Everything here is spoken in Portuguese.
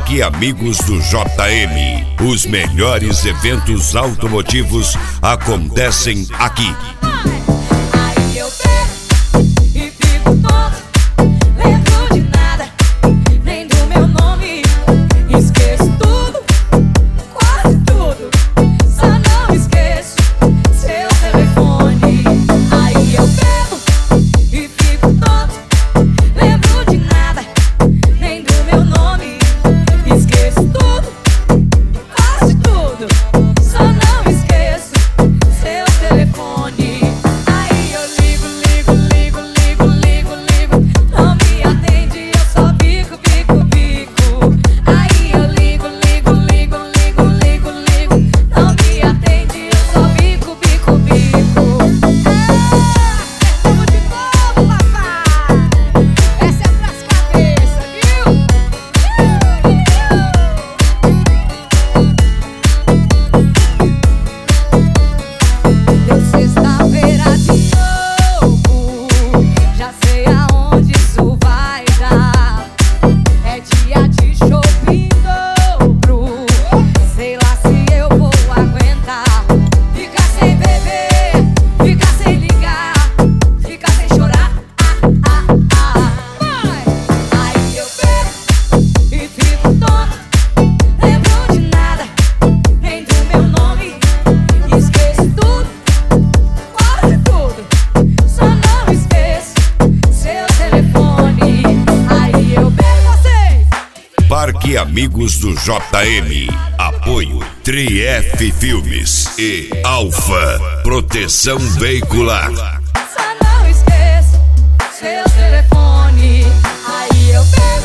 Parque Amigos do JM. Os melhores eventos automotivos acontecem aqui. Aí eu bebo e fico tonto, lembro de nada, nem do meu nome. Esqueço tudo, quase tudo, só não esqueço seu telefone. Aí eu bebo e fico tonto, lembro de nada, nem do meu nome. Esqueço tudo, quase tudo, só não esqueço seu telefone. Aí eu ligo, não me atende, eu só bico. Aí eu ligo, não me atende, eu só bico. Tudo de novo, papai. Essa é pras cabeças, viu? Deu sexta-feira de novo, já sei aonde isso vai dar. É dia de shopping dobro, sei lá se eu vou aguentar. Ficar sem beber, ficar sem ligar, ficar sem chorar. Vai! Aí eu bebo e fico tonto, lembro de nada, nem do meu nome. Esqueço tudo, quase tudo, só não esqueço seu telefone. Aí eu bebo vocês. Parque Amigos do JM. Apoio Trief Filmes e Alfa Proteção Veicular. Só não esqueço seu telefone. Aí eu bebo.